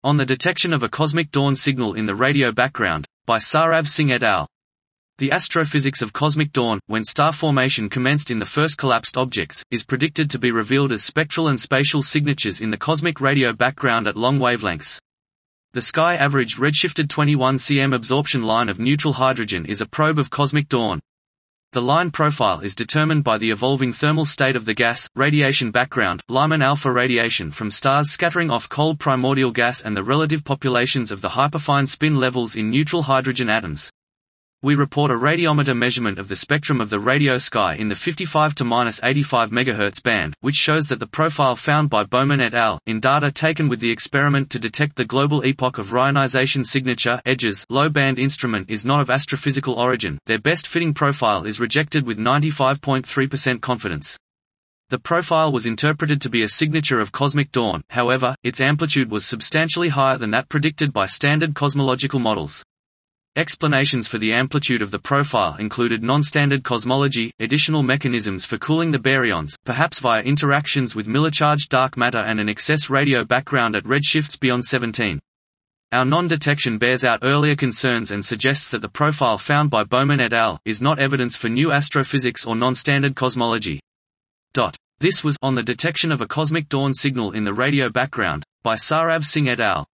On the detection of a cosmic dawn signal in the radio background, by Saurabh Singh et al. The astrophysics of cosmic dawn, when star formation commenced in the first collapsed objects, is predicted to be revealed as spectral and spatial signatures in the cosmic radio background at long wavelengths. The sky averaged redshifted 21 cm absorption line of neutral hydrogen is a probe of cosmic dawn. The line profile is determined by the evolving thermal state of the gas, radiation background, Lyman alpha radiation from stars scattering off cold primordial gas and the relative populations of the hyperfine spin levels in neutral hydrogen atoms. We report a radiometer measurement of the spectrum of the radio sky in the 55 to -85 MHz band, which shows that the profile found by Bowman et al. In data taken with the experiment to detect the global epoch of Rayonization signature EDGES low-band instrument is not of astrophysical origin. Their best-fitting profile is rejected with 95.3% confidence. The profile was interpreted to be a signature of cosmic dawn, however, its amplitude was substantially higher than that predicted by standard cosmological models. Explanations for the amplitude of the profile included non-standard cosmology, additional mechanisms for cooling the baryons, perhaps via interactions with Miller-charged dark matter, and an excess radio background at redshifts beyond 17. Our non-detection bears out earlier concerns and suggests that the profile found by Bowman et al. Is not evidence for new astrophysics or non-standard cosmology. This was On the Detection of a Cosmic Dawn Signal in the Radio Background, by Saurabh Singh et al.